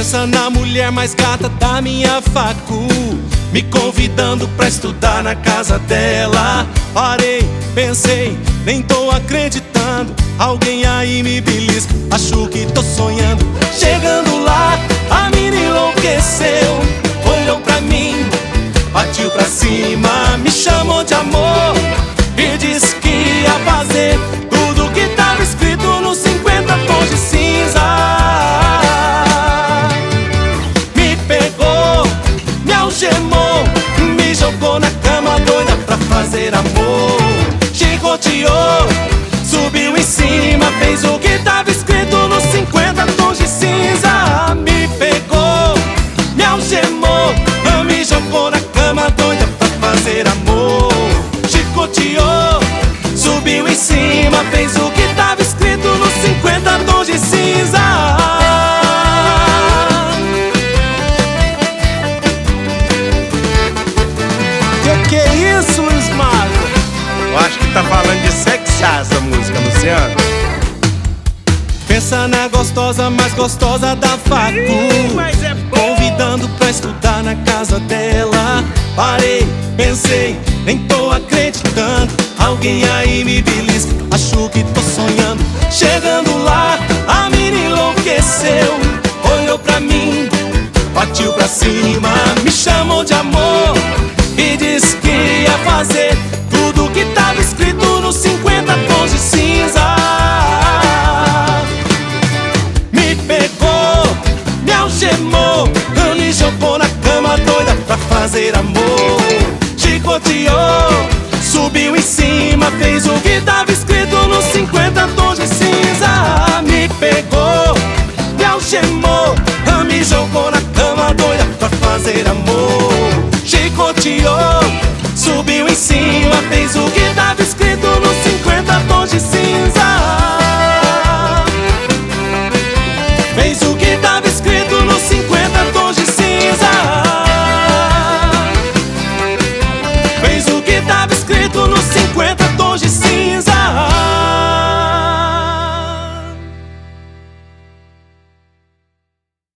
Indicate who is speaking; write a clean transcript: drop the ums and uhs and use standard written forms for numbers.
Speaker 1: Pensa na mulher mais gata da minha facu, me convidando pra estudar na casa dela. Parei, pensei, nem tô acreditando. Alguém aí me belisca, acho que tô sonhando. Chegando lá, a mina enlouqueceu, olhou pra mim, partiu pra cima, me chamou de amor e disse que ia fazer tudo que tava escrito nos 50 tons de cinza. Me pegou, me algemou, me jogou na cama doida pra fazer amor. Chicoteou, subiu em cima, fez o que tava escrito nos 50 tons de cinza. Me pegou, me algemou, me jogou na cama doida pra fazer amor. Chicoteou, subiu em cima, fez o que tava escrito nos 50 tons de cinza. Que é isso, Luiz Mário?
Speaker 2: Eu acho que tá falando de sexar essa música, Luciano.
Speaker 1: Pensa na gostosa, mais gostosa da facu,
Speaker 2: Mas é bom.
Speaker 1: convidando pra estudar na casa dela. Parei, pensei, nem tô acreditando. Alguém aí me belisca, acho que tô sonhando. Chegando lá, a mina enlouqueceu, olhou pra mim, partiu pra cima, me chamou de amor e disse que ia fazer tudo que tava escrito nos 50 tons de cinza. Me pegou, me algemou, me jogou na cama doida pra fazer amor. Chicoteou, subiu em cima, fez o que tava escrito nos 50 tons de cinza. Me pegou, me algemou, me jogou na cama doida pra fazer amor. Chicoteou, subiu em cima, fez o que tava escrito nos 50 tons de cinza. Fez o que tava escrito nos 50 tons de cinza. Fez o que tava escrito nos 50 tons de cinza.